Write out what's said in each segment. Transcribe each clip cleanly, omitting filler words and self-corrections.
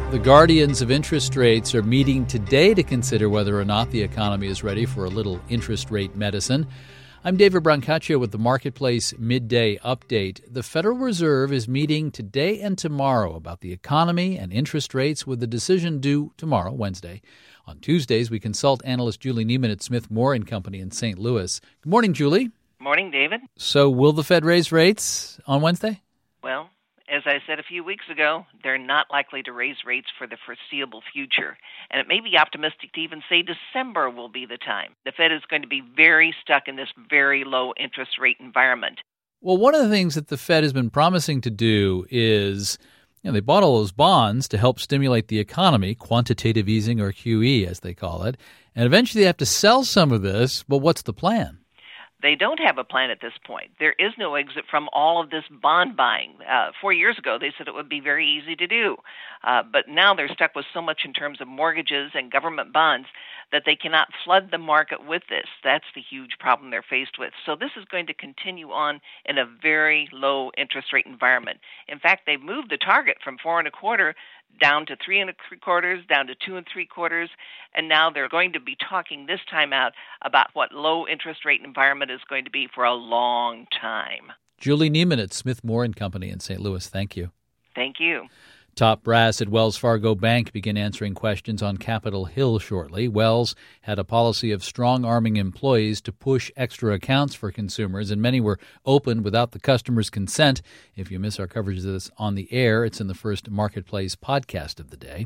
The guardians of interest rates are meeting today to consider whether or not the economy is ready for a little interest rate medicine. I'm David Brancaccio with the Marketplace Midday Update. The Federal Reserve is meeting today and tomorrow about the economy and interest rates, with the decision due tomorrow, Wednesday. On Tuesdays, we consult analyst Julie Neiman at Smith Moore & Company in St. Louis. Good morning, Julie. Morning, David. So will the Fed raise rates on Wednesday? Well, as I said a few weeks ago, they're not likely to raise rates for the foreseeable future. And it may be optimistic to even say December will be the time. The Fed is going to be very stuck in this very low interest rate environment. Well, one of the things that the Fed has been promising to do is, they bought all those bonds to help stimulate the economy, quantitative easing, or QE as they call it. And eventually they have to sell some of this. But what's the plan? They don't have a plan at this point. There is no exit from all of this bond buying. 4 years ago, they said it would be very easy to do. But now they're stuck with so much in terms of mortgages and government bonds that they cannot flood the market with this. That's the huge problem they're faced with. So this is going to continue on in a very low interest rate environment. In fact, they've moved the target from 4.25 down to 3.75, down to 2.75, and now they're going to be talking this time out about what low interest rate environment is going to be for a long time. Julie Neiman at Smith Moore & Company in St. Louis. Thank you. Thank you. Top brass at Wells Fargo Bank begin answering questions on Capitol Hill shortly. Wells had a policy of strong-arming employees to push extra accounts for consumers, and many were opened without the customer's consent. If you miss our coverage of this on the air, it's in the first Marketplace podcast of the day.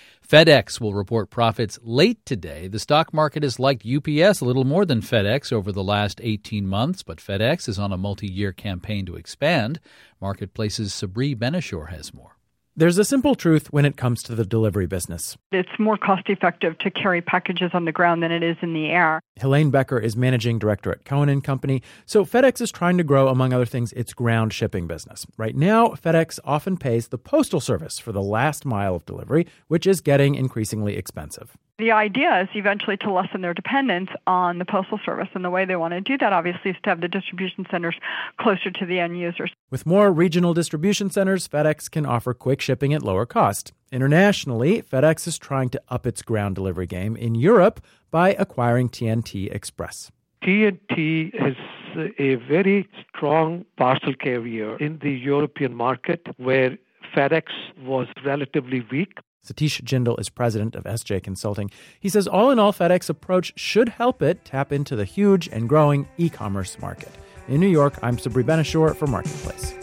FedEx will report profits late today. The stock market has liked UPS a little more than FedEx over the last 18 months, but FedEx is on a multi-year campaign to expand. Marketplace's Sabri Benishore has more. There's a simple truth when it comes to the delivery business. It's more cost-effective to carry packages on the ground than it is in the air. Helene Becker is managing director at Cohen & Company. So FedEx is trying to grow, among other things, its ground shipping business. Right now, FedEx often pays the Postal Service for the last mile of delivery, which is getting increasingly expensive. The idea is eventually to lessen their dependence on the Postal Service, and the way they want to do that, obviously, is to have the distribution centers closer to the end users. With more regional distribution centers, FedEx can offer quick shipping at lower cost. Internationally, FedEx is trying to up its ground delivery game in Europe by acquiring TNT Express. TNT is a very strong parcel carrier in the European market where FedEx was relatively weak. Satish Jindal is president of SJ Consulting. He says all in all, FedEx approach should help it tap into the huge and growing e-commerce market. In New York, I'm Sabri Benishore for Marketplace.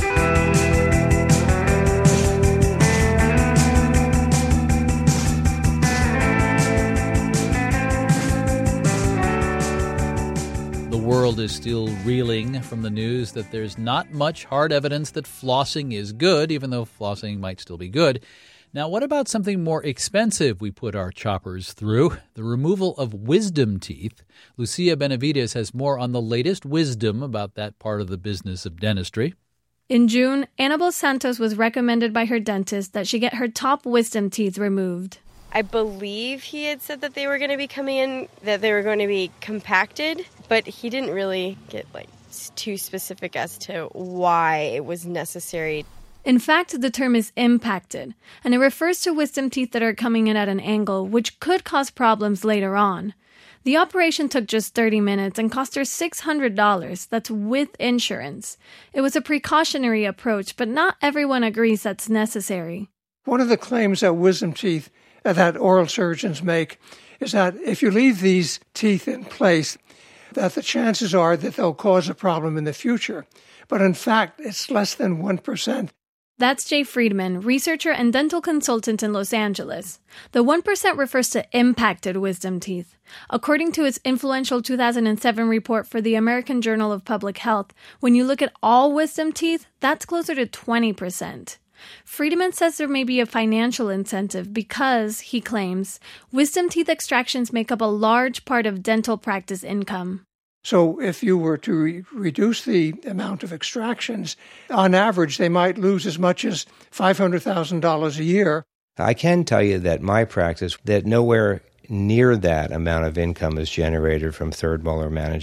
The world is still reeling from the news that there's not much hard evidence that flossing is good, even though flossing might still be good. Now, what about something more expensive we put our choppers through? The removal of wisdom teeth. Lucia Benavides has more on the latest wisdom about that part of the business of dentistry. In June, Annabelle Santos was recommended by her dentist that she get her top wisdom teeth removed. I believe he had said that they were going to be coming in, that they were going to be compacted, but he didn't really get too specific as to why it was necessary. In fact, the term is impacted, and it refers to wisdom teeth that are coming in at an angle, which could cause problems later on. The operation took just 30 minutes and cost her $600. That's with insurance. It was a precautionary approach, but not everyone agrees that's necessary. One of the claims that wisdom teeth that oral surgeons make is that if you leave these teeth in place, that the chances are that they'll cause a problem in the future. But in fact, it's less than 1%. That's Jay Friedman, researcher and dental consultant in Los Angeles. The 1% refers to impacted wisdom teeth. According to its influential 2007 report for the American Journal of Public Health, when you look at all wisdom teeth, that's closer to 20%. Friedman says there may be a financial incentive because, he claims, wisdom teeth extractions make up a large part of dental practice income. So if you were to reduce the amount of extractions, on average, they might lose as much as $500,000 a year. I can tell you that my practice, that nowhere near that amount of income is generated from third molar management.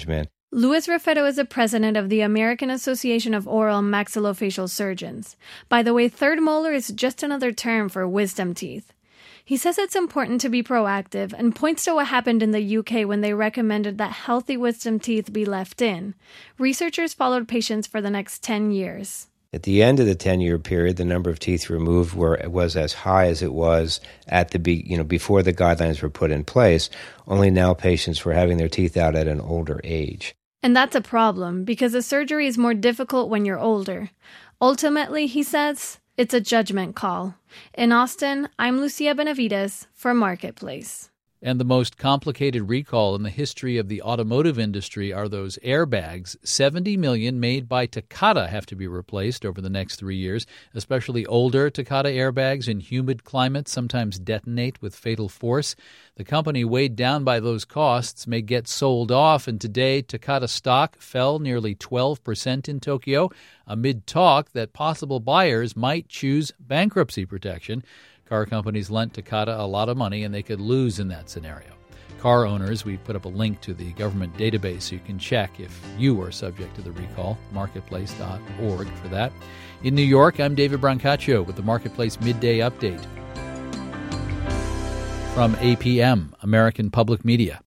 Luis Refero is the president of the American Association of Oral and Maxillofacial Surgeons. By the way, third molar is just another term for wisdom teeth. He says it's important to be proactive and points to what happened in the UK when they recommended that healthy wisdom teeth be left in. Researchers followed patients for the next 10 years. At the end of the 10-year period, the number of teeth removed was as high as it was at before the guidelines were put in place. Only now patients were having their teeth out at an older age. And that's a problem because the surgery is more difficult when you're older. Ultimately, he says, it's a judgment call. In Austin, I'm Lucia Benavides for Marketplace. And the most complicated recall in the history of the automotive industry are those airbags. 70 million made by Takata have to be replaced over the next 3 years. Especially older Takata airbags in humid climates sometimes detonate with fatal force. The company, weighed down by those costs, may get sold off, and today Takata stock fell nearly 12% in Tokyo amid talk that possible buyers might choose bankruptcy protection. Car companies lent Takata a lot of money, and they could lose in that scenario. Car owners, we put up a link to the government database so you can check if you are subject to the recall, marketplace.org for that. In New York, I'm David Brancaccio with the Marketplace Midday Update. From APM, American Public Media.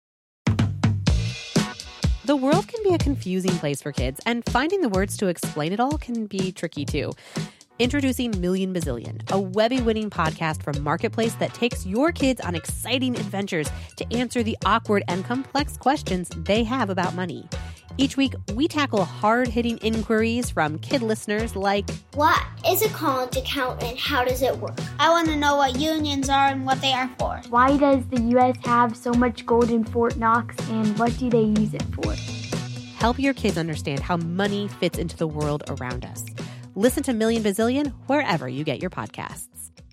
The world can be a confusing place for kids, and finding the words to explain it all can be tricky too. Introducing Million Bazillion, a Webby-winning podcast from Marketplace that takes your kids on exciting adventures to answer the awkward and complex questions they have about money. Each week, we tackle hard-hitting inquiries from kid listeners like, what is a college account and how does it work? I want to know what unions are and what they are for. Why does the U.S. have so much gold in Fort Knox and what do they use it for? Help your kids understand how money fits into the world around us. Listen to Million Bazillion wherever you get your podcasts.